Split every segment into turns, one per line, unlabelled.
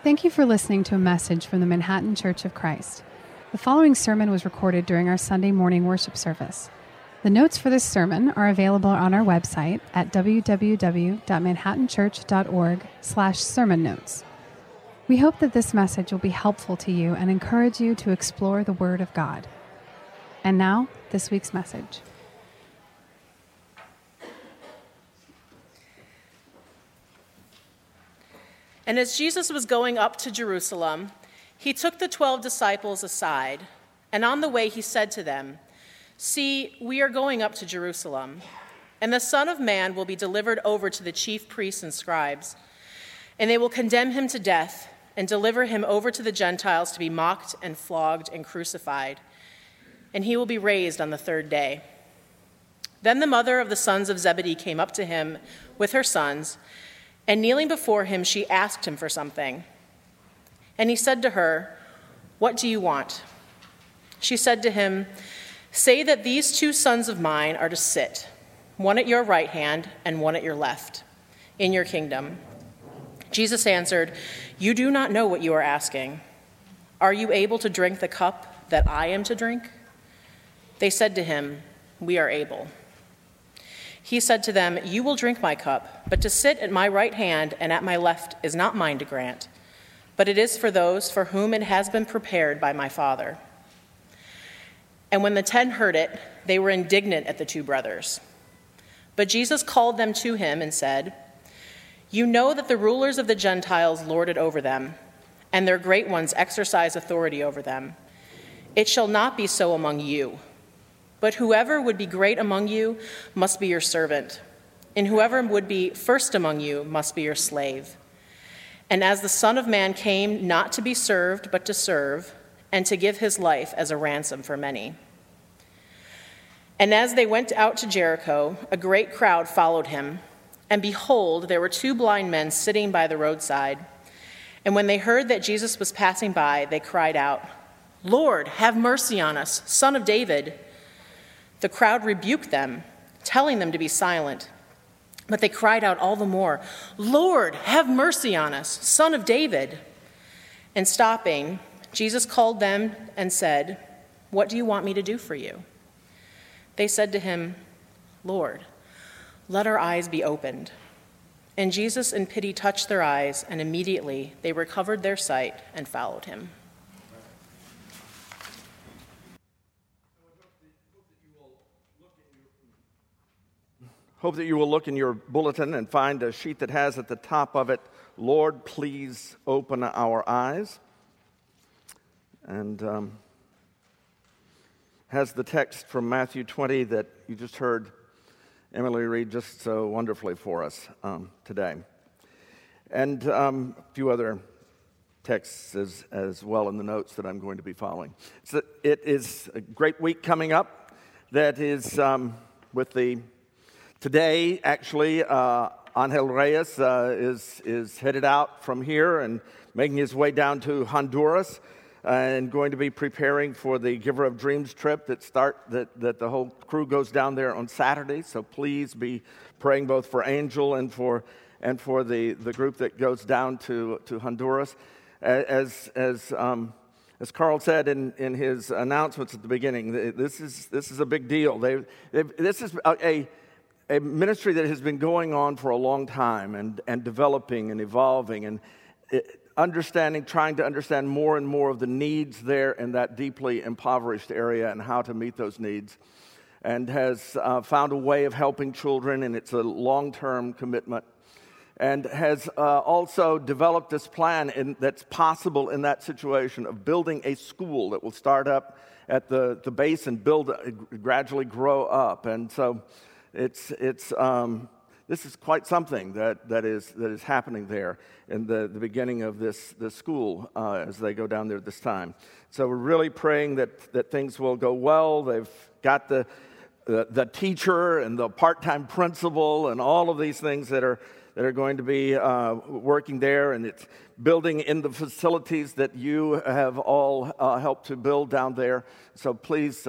Thank you for listening to a message from the Manhattan Church of Christ. The following sermon was recorded during our Sunday morning worship service. The notes for this sermon are available on our website at www.manhattanchurch.org/sermon notes. We hope that this message will be helpful to you and encourage you to explore the Word of God. And now, this week's message.
And as Jesus was going up to Jerusalem, he took the 12 disciples aside, and on the way he said to them, "See, we are going up to Jerusalem, and the Son of Man will be delivered over to the chief priests and scribes, and they will condemn him to death and deliver him over to the Gentiles to be mocked and flogged and crucified, and he will be raised on the third day." Then the mother of the sons of Zebedee came up to him with her sons, and kneeling before him, she asked him for something. And he said to her, "What do you want?" She said to him, "Say that these two sons of mine are to sit, one at your right hand and one at your left, in your kingdom." Jesus answered, "You do not know what you are asking. Are you able to drink the cup that I am to drink?" They said to him, "We are able." He said to them, "You will drink my cup, but to sit at my right hand and at my left is not mine to grant, but it is for those for whom it has been prepared by my Father." And when the 10 heard it, they were indignant at the two brothers. But Jesus called them to him and said, "You know that the rulers of the Gentiles lord it over them, and their great ones exercise authority over them. It shall not be so among you. But whoever would be great among you must be your servant, and whoever would be first among you must be your slave. And as the Son of Man came not to be served, but to serve, and to give his life as a ransom for many." And as they went out to Jericho, a great crowd followed him. And behold, there were 2 blind men sitting by the roadside. And when they heard that Jesus was passing by, they cried out, "Lord, have mercy on us, Son of David." The crowd rebuked them, telling them to be silent. But they cried out all the more, "Lord, have mercy on us, Son of David." And stopping, Jesus called them and said, "What do you want me to do for you?" They said to him, "Lord, let our eyes be opened." And Jesus in pity touched their eyes, and immediately they recovered their sight and followed him.
Hope that you will look in your bulletin and find a sheet that has at the top of it, "Lord, please open our eyes." And has the text from Matthew 20 that you just heard Emily read just so wonderfully for us today. And a few other texts as well in the notes that I'm going to be following. So it is a great week coming up that is with the... Today, actually, Angel Reyes is headed out from here and making his way down to Honduras and going to be preparing for the Giver of Dreams trip that the whole crew goes down there on Saturday. So please be praying both for Angel and for the group that goes down to Honduras. As Carl said in his announcements at the beginning, this is a big deal. This is a ministry that has been going on for a long time and developing and evolving and trying to understand more and more of the needs there in that deeply impoverished area and how to meet those needs, and has found a way of helping children, and it's a long-term commitment, and has also developed this plan that's possible in that situation of building a school that will start up at the base and gradually grow up. And so this is quite something that is happening there in the beginning of this school as they go down there this time. So we're really praying that things will go well. They've got the teacher and the part-time principal and all of these things that are going to be working there, and it's building in the facilities that you have all helped to build down there. So please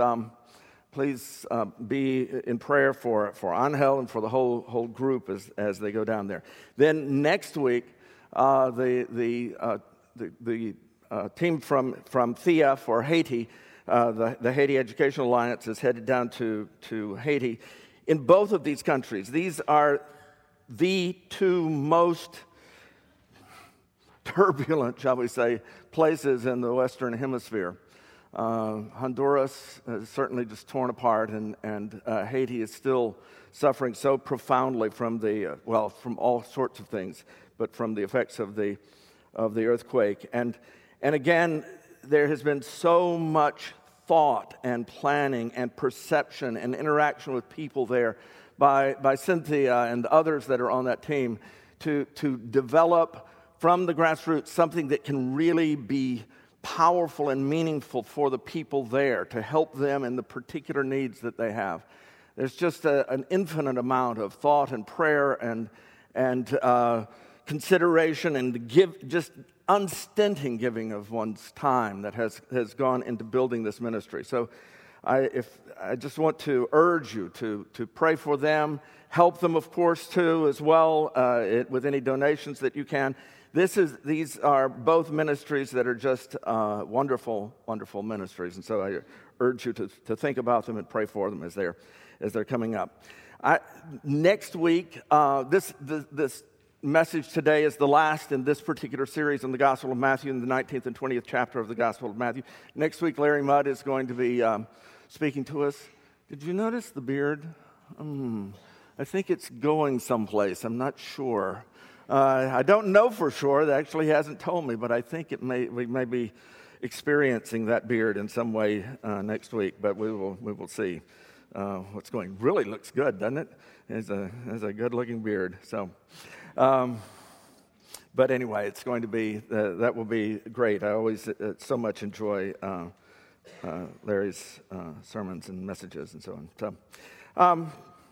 be in prayer for Angel and for the whole group as they go down there. Then next week, the team from THEA for Haiti, the Haiti Educational Alliance, is headed down to Haiti. In both of these countries, these are the two most turbulent, shall we say, places in the Western Hemisphere. Honduras is certainly just torn apart, and Haiti is still suffering so profoundly from from all sorts of things, but from the effects of the earthquake. And again, there has been so much thought and planning and perception and interaction with people there by Cynthia and others that are on that team to develop from the grassroots something that can really be powerful and meaningful for the people there, to help them in the particular needs that they have. There's just an infinite amount of thought and prayer and consideration and just unstinting giving of one's time that has gone into building this ministry. So I just want to urge you to pray for them, help them, of course, too, as well, with any donations that you can. These are both ministries that are just wonderful, wonderful ministries, and so I urge you to think about them and pray for them as they're coming up. Next week, this message today is the last in this particular series on the Gospel of Matthew, in the 19th and 20th chapter of the Gospel of Matthew. Next week, Larry Mudd is going to be speaking to us. Did you notice the beard? I think it's going someplace. I'm not sure. I don't know for sure. That actually hasn't told me, but I think we may be experiencing that beard in some way next week. But we will see what's going. Really looks good, doesn't it? It's a good-looking beard. So, but anyway, it's going to be that will be great. I always so much enjoy Larry's sermons and messages and so on. So,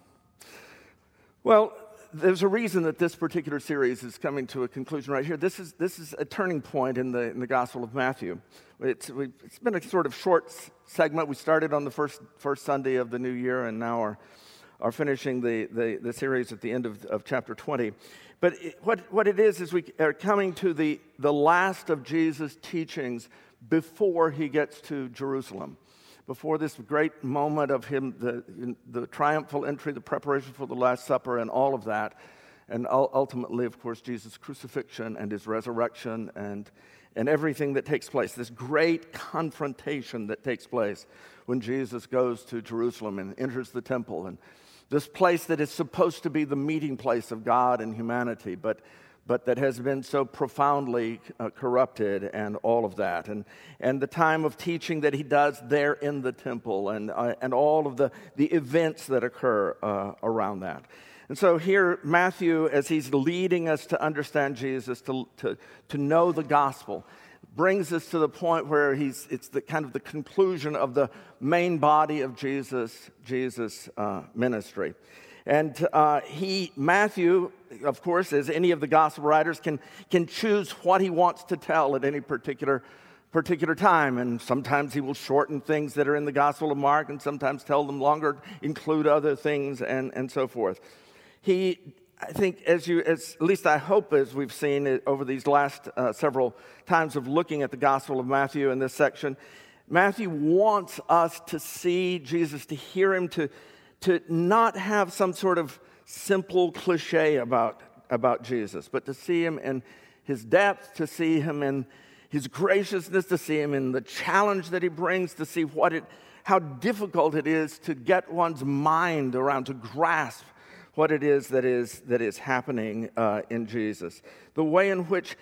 well. There's a reason that this particular series is coming to a conclusion right here. This is a turning point in the Gospel of Matthew. It's been a sort of short segment. We started on the first Sunday of the new year, and now are finishing the series at the end of chapter 20. But what it is we are coming to the last of Jesus' teachings before he gets to Jerusalem. Before this great moment of him, the triumphal entry, the preparation for the Last Supper, and all of that, and ultimately, of course, Jesus' crucifixion and his resurrection and everything that takes place, this great confrontation that takes place when Jesus goes to Jerusalem and enters the temple, and this place that is supposed to be the meeting place of God and humanity, but that has been so profoundly corrupted, and all of that, and the time of teaching that he does there in the temple, and all of the events that occur around that. And so here, Matthew, as he's leading us to understand Jesus, to know the gospel, brings us to the point where it's the kind of the conclusion of the main body of Jesus' ministry. And Matthew, of course, as any of the gospel writers, can choose what he wants to tell at any particular time. And sometimes he will shorten things that are in the Gospel of Mark, and sometimes tell them longer, include other things, and so forth. I think, at least I hope, as we've seen it over these last several times of looking at the Gospel of Matthew in this section, Matthew wants us to see Jesus, to hear him, to not have some sort of simple cliche about Jesus, but to see him in his depth, to see him in his graciousness, to see him in the challenge that he brings, to see how difficult it is to get one's mind around, to grasp what it is that is happening in Jesus. The way in which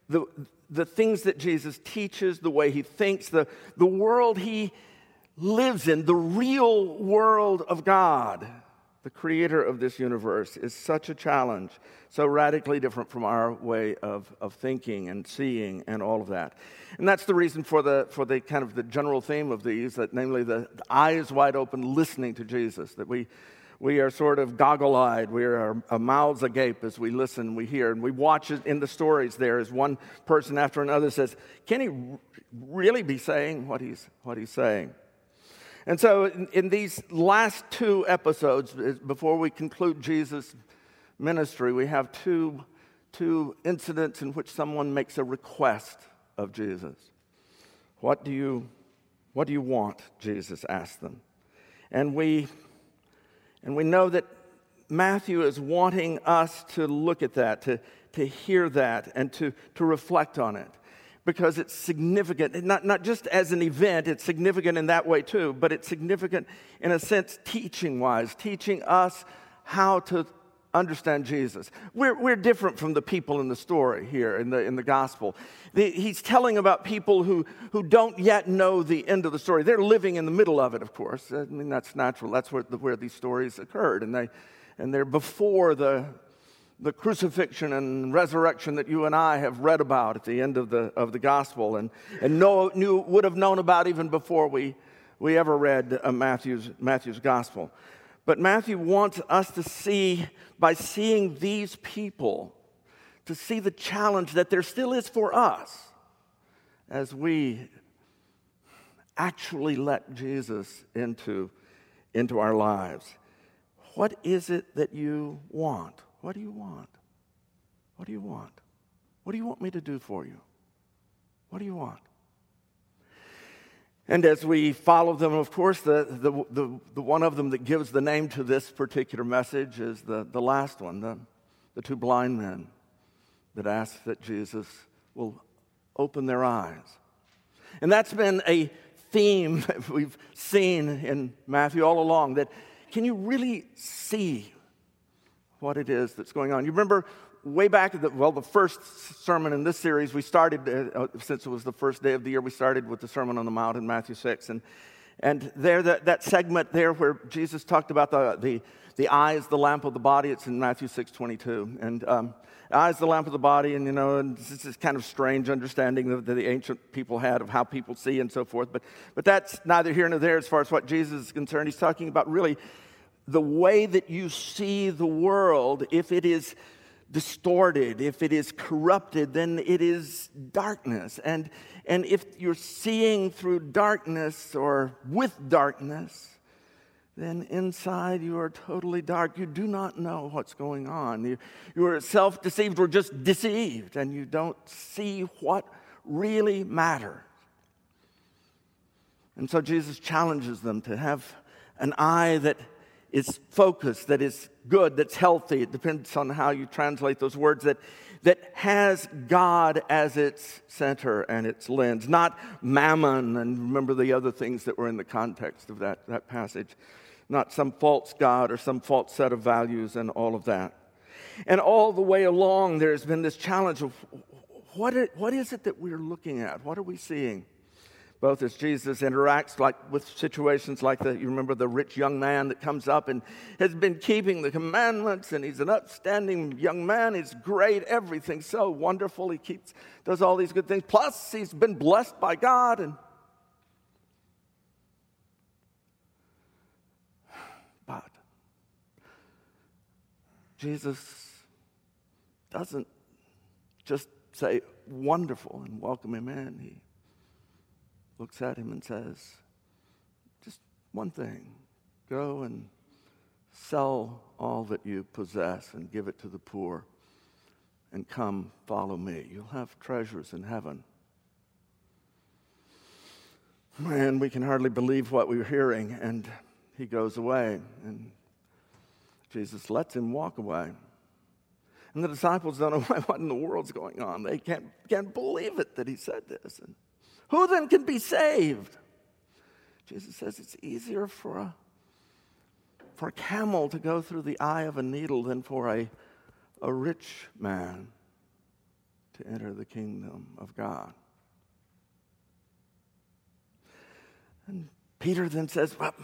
the things that Jesus teaches, the way he thinks, the world he lives in, the real world of God, the creator of this universe, is such a challenge, so radically different from our way of thinking and seeing and all of that. And that's the reason for the kind of the general theme of these, that namely the eyes wide open listening to Jesus, that we are sort of goggle-eyed, we are our mouths agape as we listen, we hear, and we watch it in the stories there as one person after another says, can he really be saying what he's saying? And so in these last two episodes, before we conclude Jesus' ministry, we have two incidents in which someone makes a request of Jesus. What do you want? Jesus asked them. And we know that Matthew is wanting us to look at that, to hear that, and to reflect on it. Because it's significant, not just as an event, it's significant in that way too, but it's significant in a sense teaching-wise, teaching us how to understand Jesus. We're different from the people in the story here in the gospel. He's telling about people who don't yet know the end of the story. They're living in the middle of it, of course. I mean, that's natural. That's where these stories occurred, and they're before the crucifixion and resurrection that you and I have read about at the end of the gospel, and would have known about even before we ever read Matthew's gospel. But Matthew wants us to see, by seeing these people, to see the challenge that there still is for us as we actually let Jesus into our lives. What is it that you want? What do you want? What do you want? What do you want me to do for you? What do you want? And as we follow them, of course, the one of them that gives the name to this particular message is the last one, the two blind men that ask that Jesus will open their eyes. And that's been a theme that we've seen in Matthew all along, that can you really see what it is that's going on? You remember way back at the first sermon in this series, we started, since it was the first day of the year, we started with the Sermon on the Mount in Matthew 6. And there, that segment there where Jesus talked about the eye is the lamp of the body, it's in Matthew 6:22. And the eye is the lamp of the body, and and this is kind of strange understanding that the ancient people had of how people see and so forth. But that's neither here nor there as far as what Jesus is concerned. He's talking about really the way that you see the world. If it is distorted, if it is corrupted, then it is darkness. And if you're seeing through darkness or with darkness, then inside you are totally dark. You do not know what's going on. You are self-deceived or just deceived, and you don't see what really matters. And so Jesus challenges them to have an eye that is focused, that is good, that's healthy. It depends on how you translate those words, that has God as its center and its lens, not mammon, and remember the other things that were in the context of that passage, not some false God or some false set of values and all of that. And all the way along, there's been this challenge of what is it that we're looking at? What are we seeing? Both as Jesus interacts with situations like you remember the rich young man that comes up and has been keeping the commandments, and he's an upstanding young man. He's great, everything's so wonderful. He does all these good things. Plus, he's been blessed by God. But Jesus doesn't just say wonderful and welcome him in. He looks at him and says, just one thing, go and sell all that you possess and give it to the poor, and come follow me. You'll have treasures in heaven. Man, we can hardly believe what we're hearing, and he goes away, and Jesus lets him walk away. And the disciples don't know what in the world's going on. They can't believe it that he said this. And who then can be saved? Jesus says it's easier for a camel to go through the eye of a needle than for a rich man to enter the kingdom of God. And Peter then says, but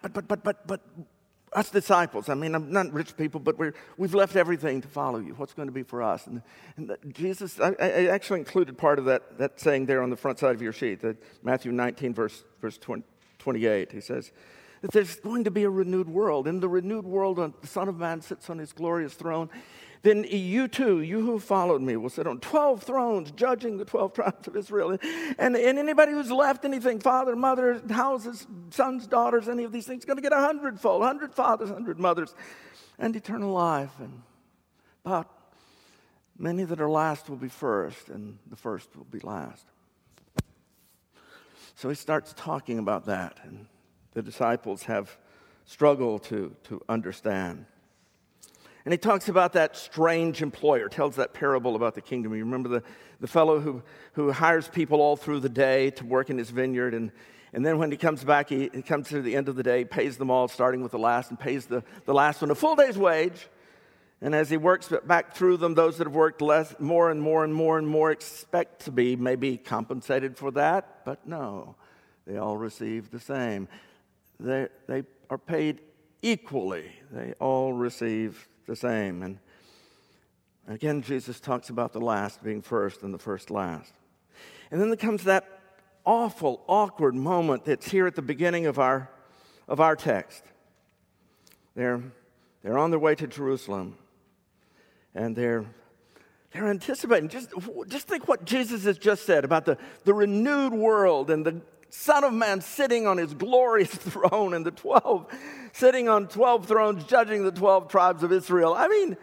us disciples, I mean, I'm not rich people, but we've left everything to follow you. What's going to be for us? And Jesus, I actually included part of that saying there on the front side of your sheet, that Matthew 19, verse 28. He says that there's going to be a renewed world. In the renewed world, the Son of Man sits on his glorious throne. Then you too, you who followed me, will sit on 12 thrones, judging the 12 tribes of Israel. And anybody who's left anything, father, mother, houses, sons, daughters, any of these things, is going to get 100-fold, 100 fathers, 100 mothers, and eternal life. But many that are last will be first, and the first will be last. So he starts talking about that, and the disciples have struggled to understand. And he talks about that strange employer, tells that parable about the kingdom. You remember the fellow who hires people all through the day to work in his vineyard, and then when he comes back, he comes to the end of the day, pays them all, starting with the last, and pays the last one a full day's wage. And as he works back through them, those that have worked less, more and more and more and more expect to be maybe compensated for that, but no, they all receive the same. They are paid equally. They all receive the same. And again, Jesus talks about the last being first and the first last. And then there comes that awful, awkward moment that's here at the beginning of our text. They're on their way to Jerusalem, and they're anticipating. Just think what Jesus has just said about the renewed world and the Son of Man sitting on his glorious throne, and the 12 sitting on 12 thrones judging the 12 tribes of Israel. I mean,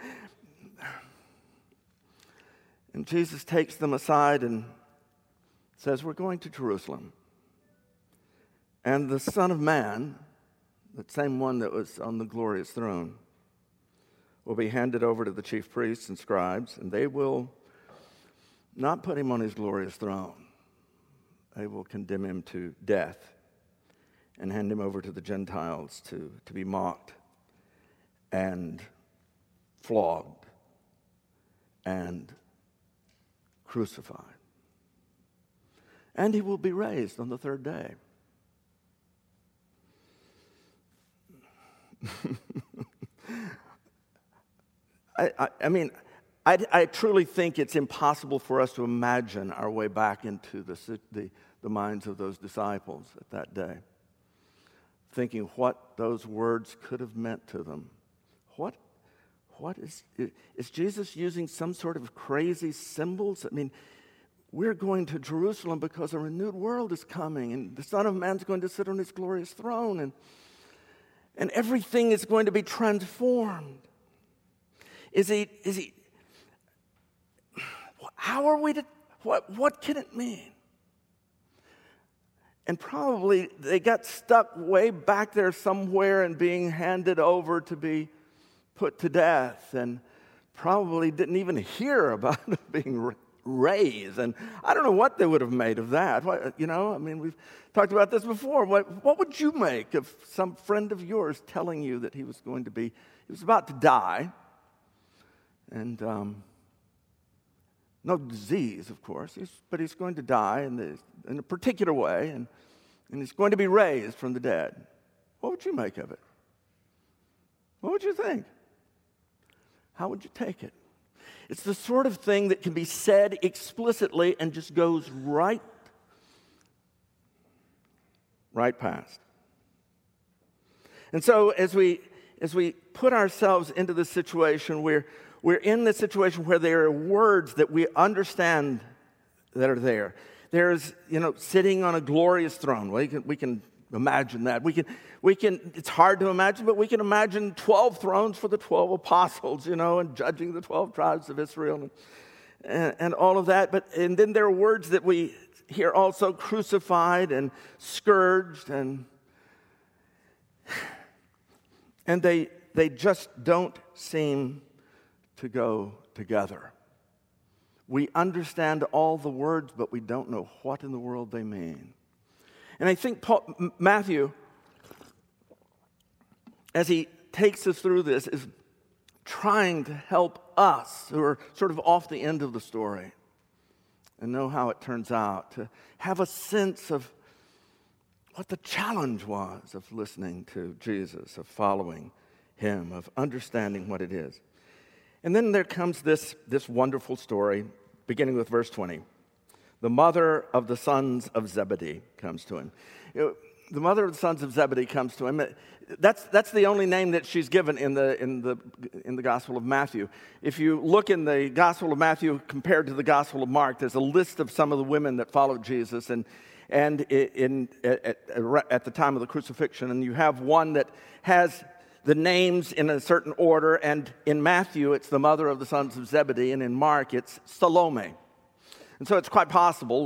and Jesus takes them aside and says, we're going to Jerusalem. And the Son of Man, the same one that was on the glorious throne, will be handed over to the chief priests and scribes, and they will not put him on his glorious throne. They will condemn him to death and hand him over to the Gentiles to be mocked and flogged and crucified. And he will be raised on the third day. I truly think it's impossible for us to imagine our way back into the minds of those disciples at that day, thinking what those words could have meant to them. What is Jesus using some sort of crazy symbols? I mean, we're going to Jerusalem because a renewed world is coming, and the Son of Man's going to sit on his glorious throne, and everything is going to be transformed. Is he? How are we to? What can it mean? And probably they got stuck way back there somewhere and being handed over to be put to death, and probably didn't even hear about being raised. And I don't know what they would have made of that. We've talked about this before. What would you make of some friend of yours telling you that he was about to die, and no disease, of course, but he's going to die in a particular way, and he's going to be raised from the dead? What would you make of it? What would you think? How would you take it? It's the sort of thing that can be said explicitly and just goes right past. And so as we put ourselves into the situation where we're in the situation where there are words that we understand that are there. There's, sitting on a glorious throne. We can imagine that. We can. It's hard to imagine, but we can imagine 12 thrones for the 12 apostles, and judging the 12 tribes of Israel and all of that. And then there are words that we hear also: crucified and scourged, and they just don't seem to go together. We understand all the words, but we don't know what in the world they mean. And I think Matthew, as he takes us through this, is trying to help us who are sort of off the end of the story and know how it turns out, to have a sense of what the challenge was of listening to Jesus, of following him, of understanding what it is. And then there comes this wonderful story, beginning with verse 20. The mother of the sons of Zebedee comes to him. The mother of the sons of Zebedee comes to him. That's the only name that she's given in the Gospel of Matthew. If you look in the Gospel of Matthew compared to the Gospel of Mark, there's a list of some of the women that followed Jesus and at the time of the crucifixion, and you have one that has the names in a certain order, and in Matthew, it's the mother of the sons of Zebedee, and in Mark, it's Salome. And so it's quite possible,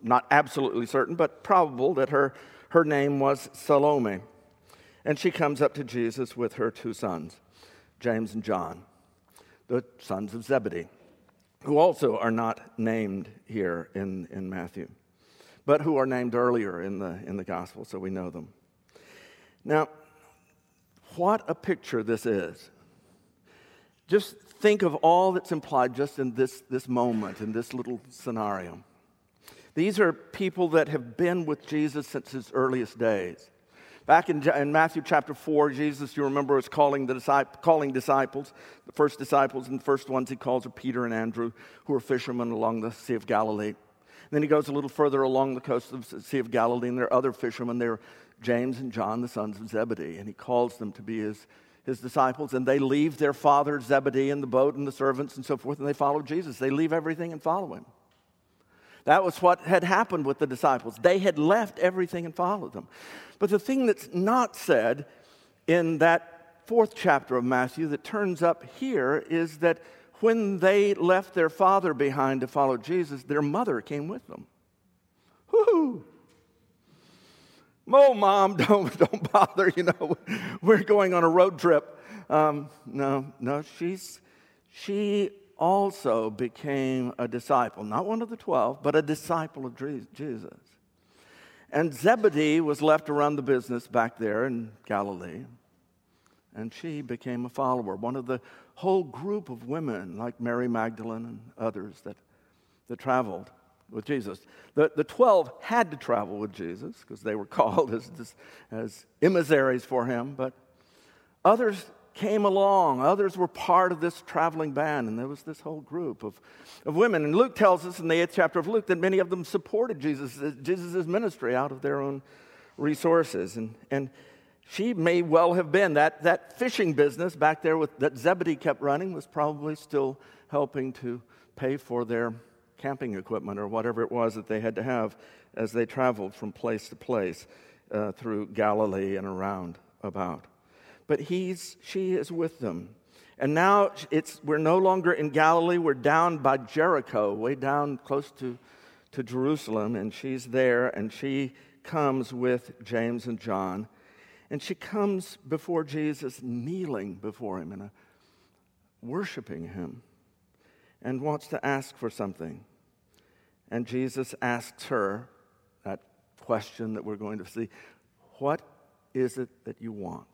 not absolutely certain, but probable that her name was Salome. And she comes up to Jesus with her two sons, James and John, the sons of Zebedee, who also are not named here in Matthew, but who are named earlier in the gospel, so we know them. Now, what a picture this is. Just think of all that's implied just in this moment, in this little scenario. These are people that have been with Jesus since his earliest days. Back in Matthew chapter 4, Jesus, you remember, was calling disciples, the first disciples, and the first ones he calls are Peter and Andrew, who are fishermen along the Sea of Galilee. Then he goes a little further along the coast of the Sea of Galilee, and there are other fishermen. They're James and John, the sons of Zebedee, and he calls them to be his disciples, and they leave their father Zebedee in the boat and the servants and so forth, and they follow Jesus. They leave everything and follow him. That was what had happened with the disciples. They had left everything and followed them. But the thing that's not said in that 4th chapter of Matthew that turns up here is that when they left their father behind to follow Jesus, their mother came with them. Woo-hoo! Oh, Mom, don't bother, we're going on a road trip. No, she also became a disciple, not one of the 12, but a disciple of Jesus. And Zebedee was left to run the business back there in Galilee, and she became a follower, one of the whole group of women like Mary Magdalene and others that traveled with Jesus. The 12 had to travel with Jesus because they were called as emissaries for him, but others came along. Others were part of this traveling band, and there was this whole group of women. And Luke tells us in the 8th chapter of Luke that many of them supported Jesus' ministry out of their own resources. And she may well have been. That fishing business back there that Zebedee kept running was probably still helping to pay for their camping equipment or whatever it was that they had to have as they traveled from place to place through Galilee and around about. But she is with them. And now we're no longer in Galilee. We're down by Jericho, way down close to Jerusalem. And she's there, and she comes with James and John. And she comes before Jesus, kneeling before him and worshiping him, and wants to ask for something. And Jesus asks her that question that we're going to see, what is it that you want?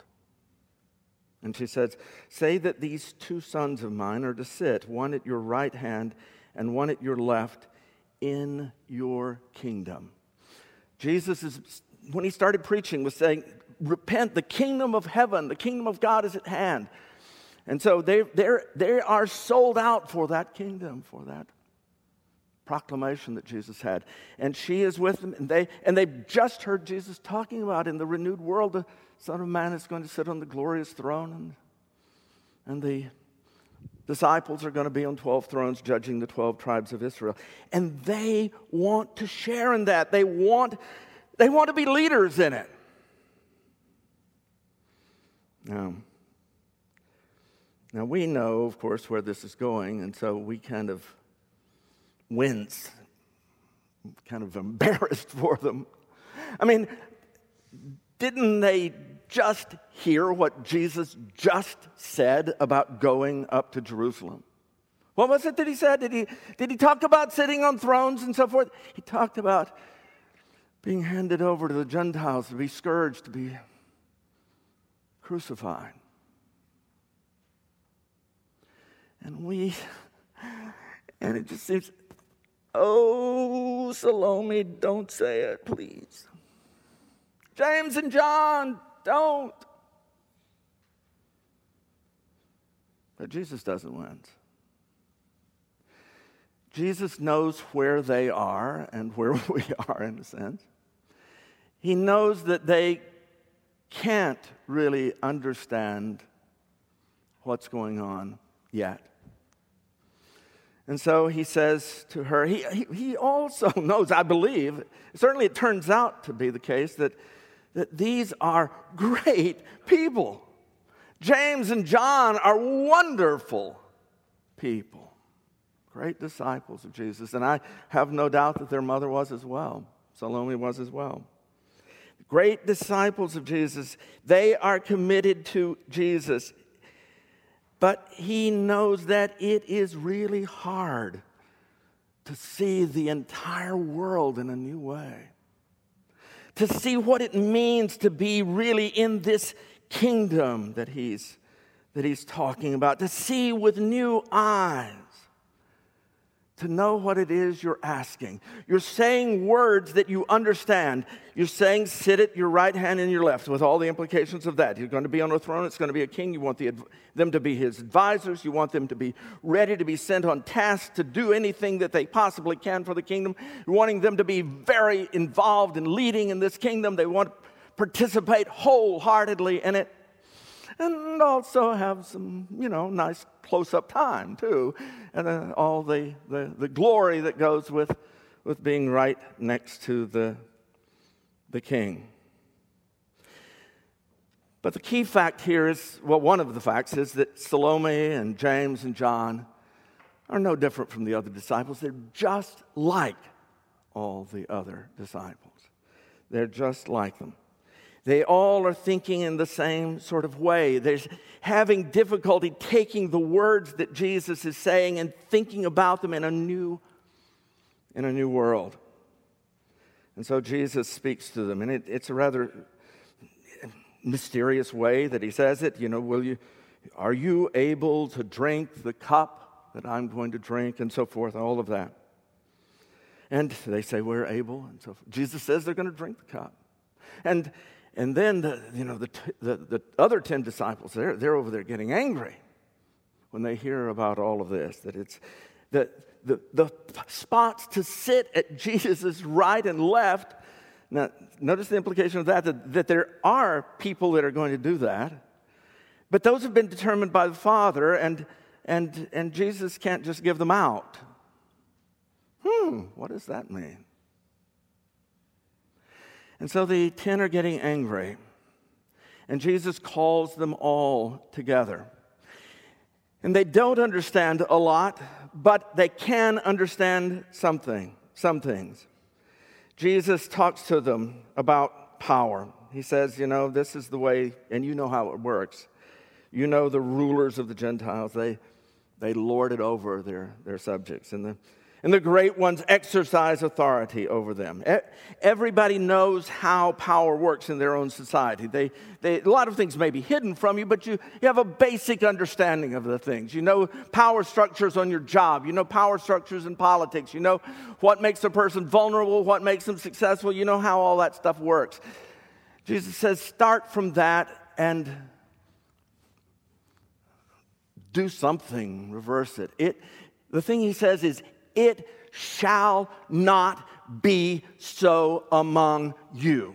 And she says, say that these two sons of mine are to sit, one at your right hand and one at your left, in your kingdom. Jesus, when he started preaching, was saying, repent, the kingdom of heaven, the kingdom of God is at hand. And so they are sold out for that kingdom, for that proclamation that Jesus had. And she is with them, and they've just heard Jesus talking about in the renewed world, the Son of Man is going to sit on the glorious throne, and the disciples are going to be on 12 thrones judging the 12 tribes of Israel. And they want to share in that. They want to be leaders in it. Now we know, of course, where this is going, and so we kind of wince, kind of embarrassed for them. I mean, didn't they just hear what Jesus just said about going up to Jerusalem? What was it that he said? Did he talk about sitting on thrones and so forth? He talked about being handed over to the Gentiles, to be scourged, to be crucified. And it just seems, oh, Salome, don't say it, please. James and John, don't. But Jesus doesn't wince. Jesus knows where they are and where we are, in a sense. He knows that they can't really understand what's going on yet. And so he says to her, he also knows, I believe, certainly it turns out to be the case, that these are great people. James and John are wonderful people. great disciples of Jesus. And I have no doubt that their mother was as well. Salome was as well. Great disciples of Jesus. They are committed to Jesus. But he knows that it is really hard to see the entire world in a new way. To see what it means to be really in this kingdom that he's talking about. To see with new eyes. To know what it is you're asking. You're saying words that you understand. You're saying, sit at your right hand and your left, with all the implications of that. You're going to be on a throne. It's going to be a king. You want them to be his advisors. You want them to be ready to be sent on task to do anything that they possibly can for the kingdom. You're wanting them to be very involved in leading in this kingdom. They want to participate wholeheartedly in it. And also have some, nice close-up time, too. And all the glory that goes with being right next to the king. But the key fact here is, one of the facts is that Salome and James and John are no different from the other disciples. They're just like all the other disciples. They're just like them. They all are thinking in the same sort of way. They're having difficulty taking the words that Jesus is saying and thinking about them in a new world. And so Jesus speaks to them, and it's a rather mysterious way that he says it. Are you able to drink the cup that I'm going to drink, and so forth, all of that. And they say, we're able, and so forth. Jesus says they're going to drink the cup. And then the other 10 disciples, they're over there getting angry when they hear about all of this. That it's the spots to sit at Jesus' right and left. Now, notice the implication of that there are people that are going to do that. But those have been determined by the Father, and Jesus can't just give them out. What does that mean? And so the 10 are getting angry, and Jesus calls them all together. And they don't understand a lot, but they can understand some things. Jesus talks to them about power. He says, this is the way, and you know how it works. You know the rulers of the Gentiles, they lord it over their subjects. And the great ones exercise authority over them. Everybody knows how power works in their own society. A lot of things may be hidden from you, but you have a basic understanding of the things. You know power structures on your job. You know power structures in politics. You know what makes a person vulnerable, what makes them successful. You know how all that stuff works. Jesus says, start from that and do something, reverse it. The thing he says is, it shall not be so among you.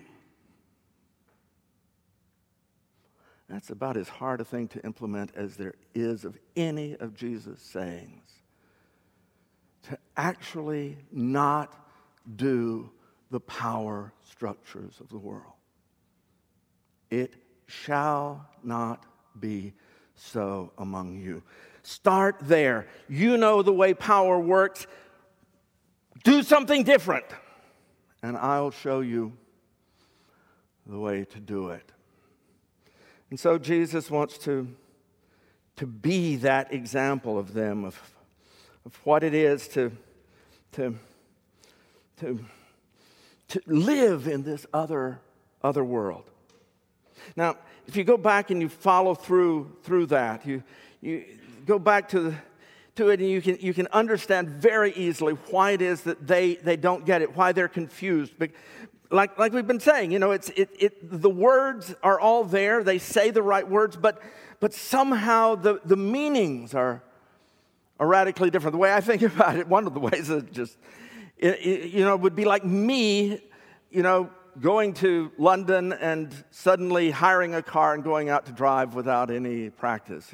That's about as hard a thing to implement as there is of any of Jesus' sayings. To actually not do the power structures of the world. It shall not be so among you. Start there. You know the way power works. Do something different, and I'll show you the way to do it. And so Jesus wants to be that example of them, of what it is to live in this other world. Now, if you go back and you follow through that, you go back to it, and you can understand very easily why it is that they don't get it, why they're confused. But like we've been saying, the words are all there. They say the right words, but somehow the meanings are radically different. The way I think about it, one of the ways is just would be like me, going to London and suddenly hiring a car and going out to drive without any practice,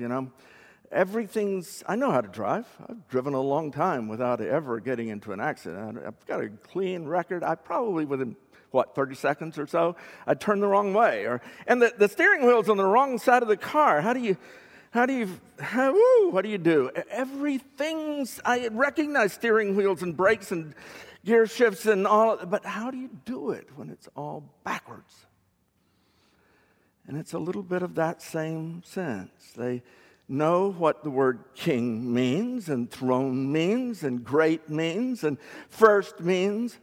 I know how to drive. I've driven a long time without ever getting into an accident. I've got a clean record. I probably, within, 30 seconds or so, I'd turn the wrong way. And the steering wheel's on the wrong side of the car. How do what do you do? Everything's, I recognize steering wheels and brakes and gear shifts and all, but how do you do it when it's all backwards? And it's a little bit of that same sense. They know what the word king means, and throne means, and great means, and first means.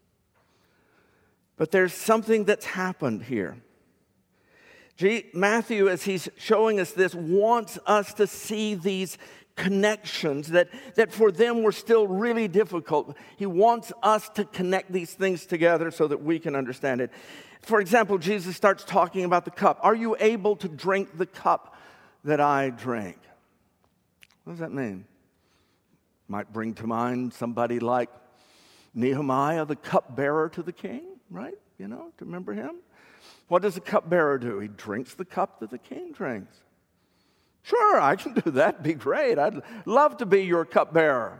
But there's something that's happened here. Matthew, as he's showing us this, wants us to see these connections that for them were still really difficult. He wants us to connect these things together so that we can understand it. For example, Jesus starts talking about the cup. Are you able to drink the cup that I drink? What does that mean? Might bring to mind somebody like Nehemiah, the cupbearer to the king, right? You know, to remember him? What does a cupbearer do? He drinks the cup that the king drinks. Sure, I can do that. Be great. I'd love to be your cupbearer.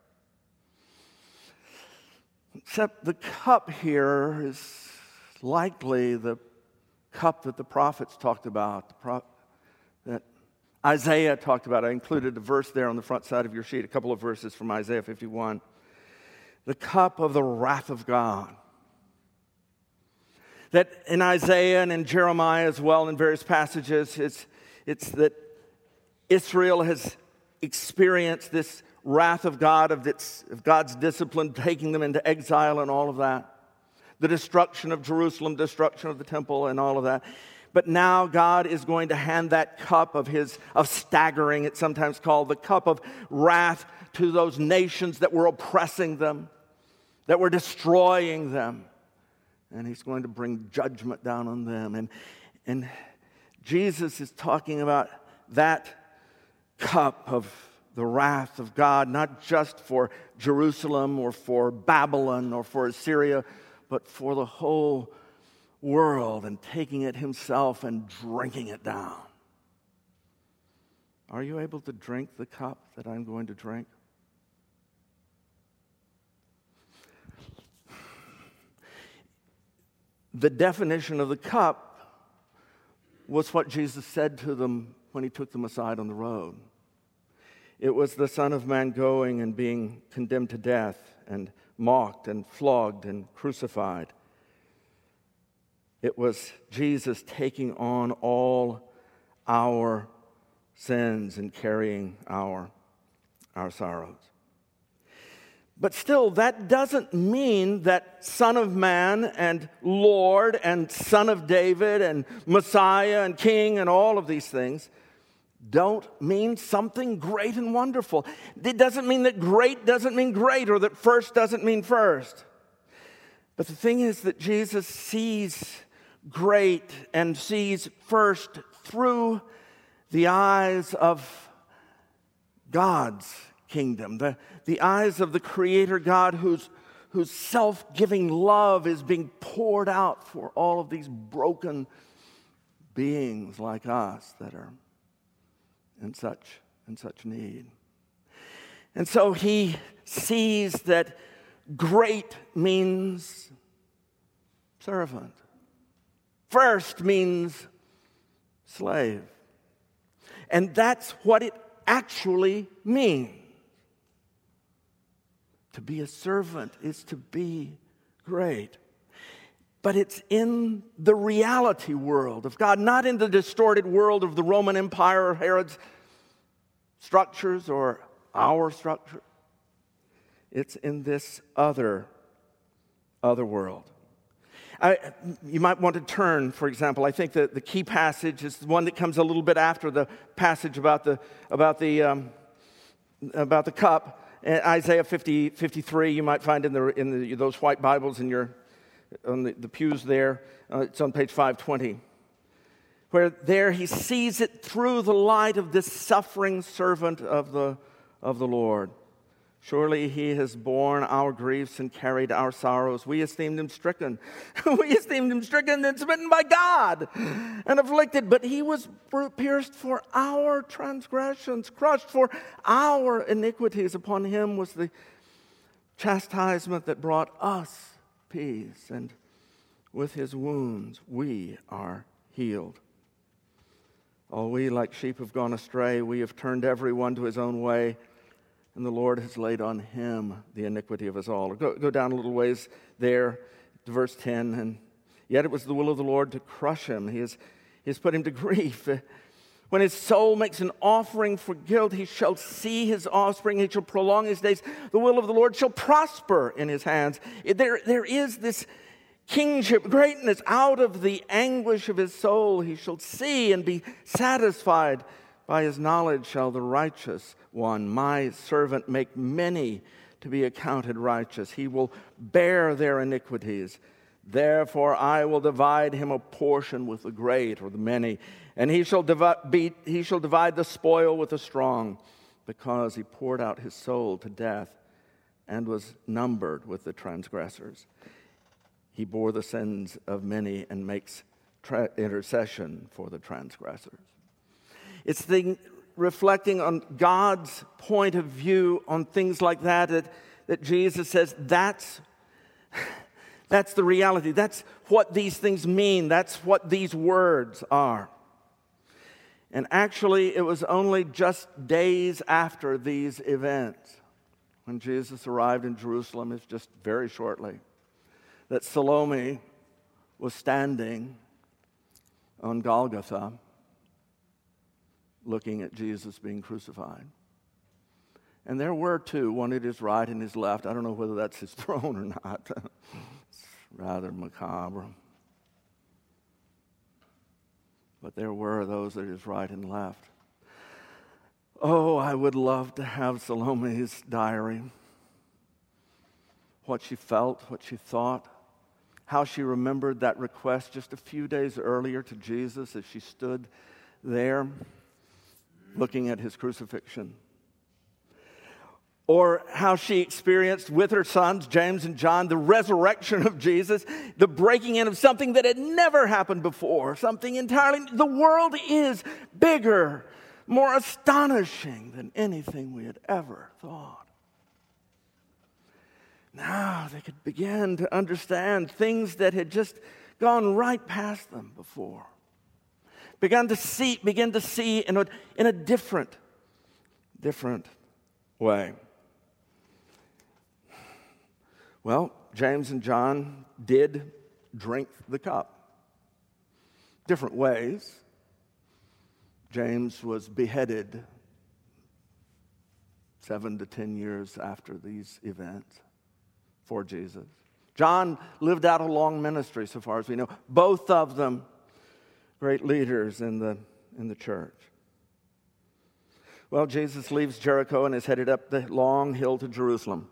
Except the cup here is likely the cup that the prophets talked about, that Isaiah talked about. I included a verse there on the front side of your sheet, a couple of verses from Isaiah 51. The cup of the wrath of God. That in Isaiah and in Jeremiah as well, in various passages, it's that Israel has experienced this wrath of God, of God's discipline, taking them into exile and all of that. The destruction of Jerusalem, destruction of the temple and all of that. But now God is going to hand that cup of staggering, it's sometimes called, the cup of wrath to those nations that were oppressing them, that were destroying them. And he's going to bring judgment down on them. And Jesus is talking about that cup of the wrath of God, not just for Jerusalem or for Babylon or for Assyria, but for the whole world, and taking it himself and drinking it down. Are you able to drink the cup that I'm going to drink? The definition of the cup was what Jesus said to them when he took them aside on the road. It was the Son of Man going and being condemned to death and mocked and flogged and crucified. It was Jesus taking on all our sins and carrying our sorrows. But still, that doesn't mean that Son of Man and Lord and Son of David and Messiah and King and all of these things don't mean something great and wonderful. It doesn't mean that great doesn't mean great, or that first doesn't mean first. But the thing is that Jesus sees great and sees first through the eyes of God's kingdom, the eyes of the Creator God whose self-giving love is being poured out for all of these broken beings like us that are in such need. And so he sees that great means servant. First means slave. And that's what it actually means. To be a servant is to be great. But it's in the reality world of God, not in the distorted world of the Roman Empire or Herod's structures or our structure. It's in this other world. You might want to turn, for example, I think that the key passage is the one that comes a little bit after the passage about the cup. Isaiah 53, you might find in those white Bibles on the pews there. It's on page 520. Where there he sees it through the light of this suffering servant of the Lord. Surely he has borne our griefs and carried our sorrows. We esteemed him stricken. We esteemed him stricken and smitten by God and afflicted. But he was pierced for our transgressions, crushed for our iniquities. Upon him was the chastisement that brought us peace. And with his wounds we are healed. All we like sheep have gone astray. We have turned everyone to his own way, and the Lord has laid on him the iniquity of us all. Go down a little ways there to verse 10. And yet it was the will of the Lord to crush him. He has put him to grief. When his soul makes an offering for guilt, he shall see his offspring. He shall prolong his days. The will of the Lord shall prosper in his hands. There is this kingship, greatness. Out of the anguish of his soul he shall see and be satisfied. By his knowledge shall the righteous one, my servant, make many to be accounted righteous. He will bear their iniquities. Therefore I will divide him a portion with the great or the many, and he shall divide the spoil with the strong, because he poured out his soul to death and was numbered with the transgressors. He bore the sins of many and makes intercession for the transgressors. It's reflecting on God's point of view on things like that Jesus says that's the reality. That's what these things mean. That's what these words are. And actually, it was only just days after these events, when Jesus arrived in Jerusalem, it's just very shortly, that Salome was standing on Golgotha looking at Jesus being crucified. And there were two, one at his right and his left. I don't know whether that's his throne or not. It's rather macabre. But there were those at his right and left. Oh, I would love to have Salome's diary. What she felt, what she thought, how she remembered that request just a few days earlier to Jesus as she stood there looking at his crucifixion. Or how she experienced with her sons, James and John, the resurrection of Jesus, the breaking in of something that had never happened before, something entirely. The world is bigger, more astonishing than anything we had ever thought. Now they could begin to understand things that had just gone right past them before. Begin to see in a different way. Well, James and John did drink the cup. Different ways. James was beheaded 7 to 10 years after these events for Jesus. John lived out a long ministry, so far as we know. Both of them great leaders in the church. Well, Jesus leaves Jericho and is headed up the long hill to Jerusalem.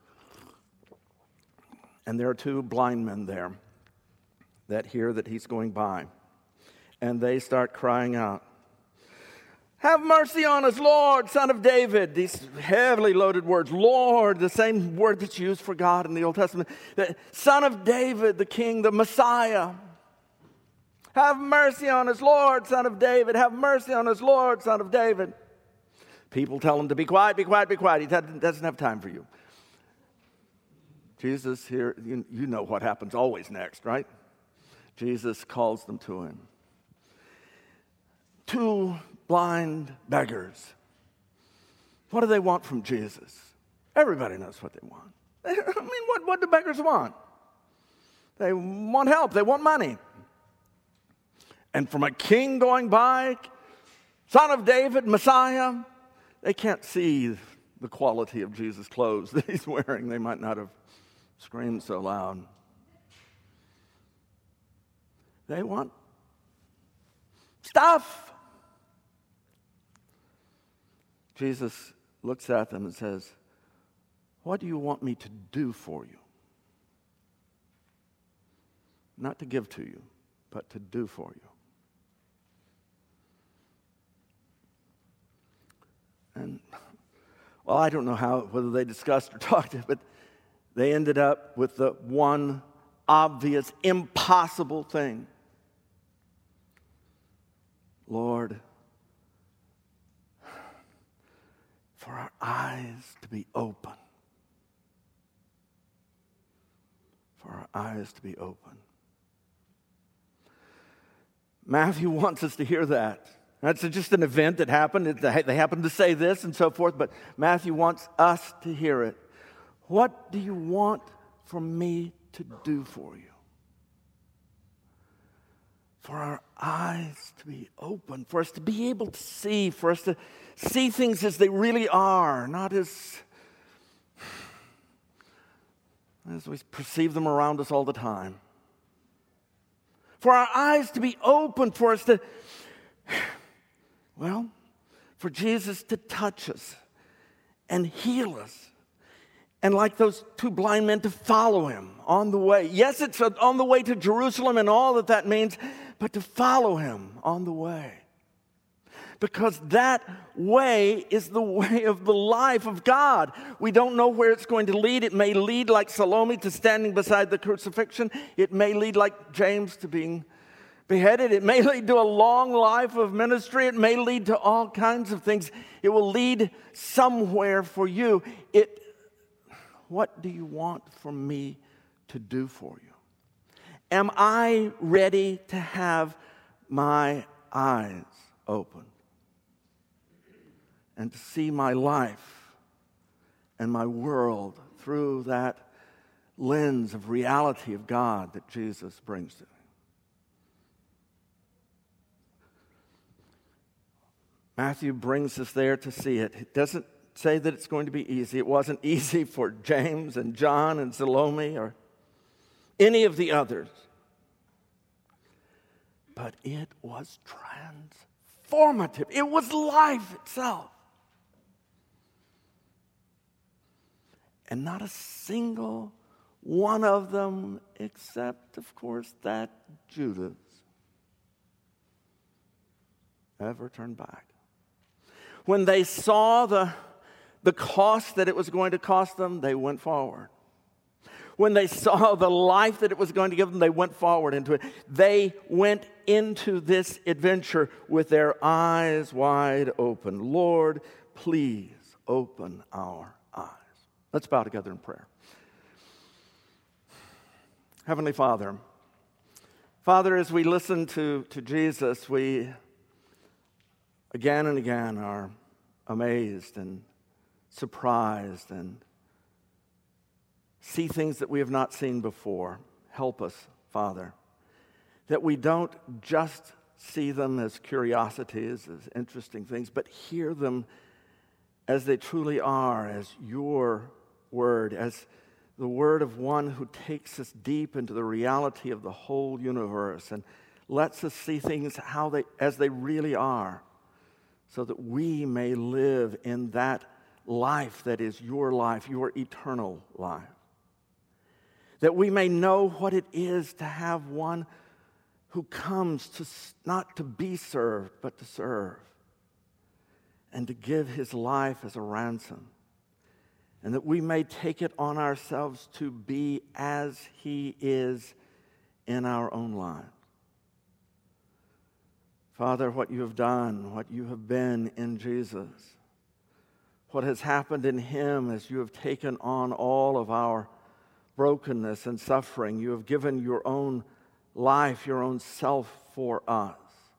And there are two blind men there that hear that he's going by. And they start crying out, "Have mercy on us, Lord, Son of David." These heavily loaded words. Lord, the same word that's used for God in the Old Testament. The Son of David, the King, the Messiah. Have mercy on us, Lord, Son of David. Have mercy on us, Lord, Son of David. People tell him to be quiet, be quiet, be quiet. He doesn't have time for you. Jesus here, you know what happens always next, right? Jesus calls them to him. Two blind beggars. What do they want from Jesus? Everybody knows what they want. I mean, what do beggars want? They want help. They want money. And from a king going by, Son of David, Messiah, they can't see the quality of Jesus' clothes that he's wearing. They might not have screamed so loud. They want stuff. Jesus looks at them and says, "What do you want me to do for you?" Not to give to you, but to do for you. And, well, I don't know whether they discussed or talked, but they ended up with the one obvious, impossible thing. Lord, for our eyes to be open. For our eyes to be open. Matthew wants us to hear that. That's just an event that happened. They happened to say this and so forth, but Matthew wants us to hear it. What do you want from me to do for you? For our eyes to be open, for us to be able to see, for us to see things as they really are, not as we perceive them around us all the time. For our eyes to be open, for us to, for Jesus to touch us and heal us. And like those two blind men, to follow him on the way. Yes, it's on the way to Jerusalem and all that means, but to follow him on the way. Because that way is the way of the life of God. We don't know where it's going to lead. It may lead like Salome to standing beside the crucifixion. It may lead like James to being beheaded. It may lead to a long life of ministry. It may lead to all kinds of things. It will lead somewhere for you. What do you want from me to do for you? Am I ready to have my eyes open and to see my life and my world through that lens of reality of God that Jesus brings to me? Matthew brings us there to see it. It doesn't say that it's going to be easy. It wasn't easy for James and John and Salome or any of the others. But it was transformative. It was life itself. And not a single one of them, except, of course, that Judas, ever turned back. When they saw the cost that it was going to cost them, they went forward. When they saw the life that it was going to give them, they went forward into it. They went into this adventure with their eyes wide open. Lord, please open our eyes. Let's bow together in prayer. Heavenly Father, as we listen to Jesus, we again and again are amazed and surprised and see things that we have not seen before. Help us, Father, that we don't just see them as curiosities, as interesting things, but hear them as they truly are, as your word, as the word of one who takes us deep into the reality of the whole universe and lets us see things as they really are, so that we may live in that life that is your life, your eternal life. That we may know what it is to have one who comes to not to be served, but to serve, and to give his life as a ransom. And that we may take it on ourselves to be as he is in our own lives. Father, what you have done, what you have been in Jesus, what has happened in him as you have taken on all of our brokenness and suffering. You have given your own life, your own self for us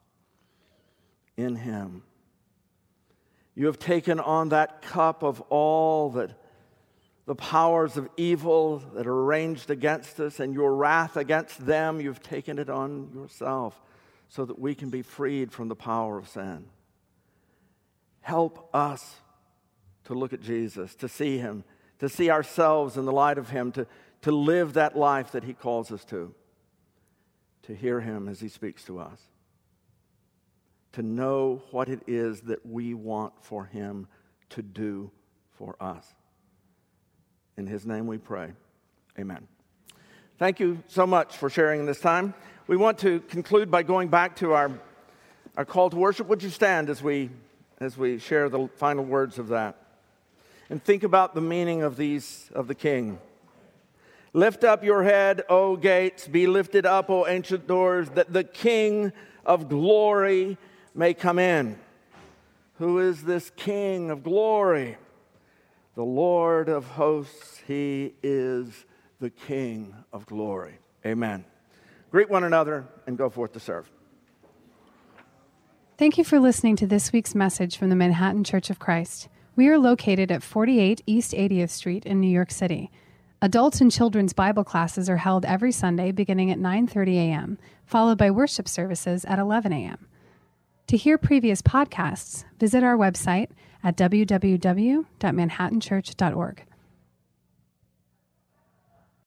in him. You have taken on that cup of all that the powers of evil that are raged against us and your wrath against them. You've taken it on yourself so that we can be freed from the power of sin. Help us to look at Jesus, to see him, to see ourselves in the light of him, to live that life that he calls us to hear him as he speaks to us, to know what it is that we want for him to do for us. In his name we pray. Amen. Thank you so much for sharing this time. We want to conclude by going back to our call to worship. Would you stand as we share the final words of that? And think about the meaning of these of the King. Lift up your head, O gates, be lifted up, O ancient doors, that the King of glory may come in. Who is this King of glory? The Lord of hosts, he is the King of glory. Amen. Greet one another and go forth to serve.
Thank you for listening to this week's message from the Manhattan Church of Christ. We are located at 48 East 80th Street in New York City. Adults and children's Bible classes are held every Sunday beginning at 9:30 a.m., followed by worship services at 11 a.m. To hear previous podcasts, visit our website at www.manhattanchurch.org.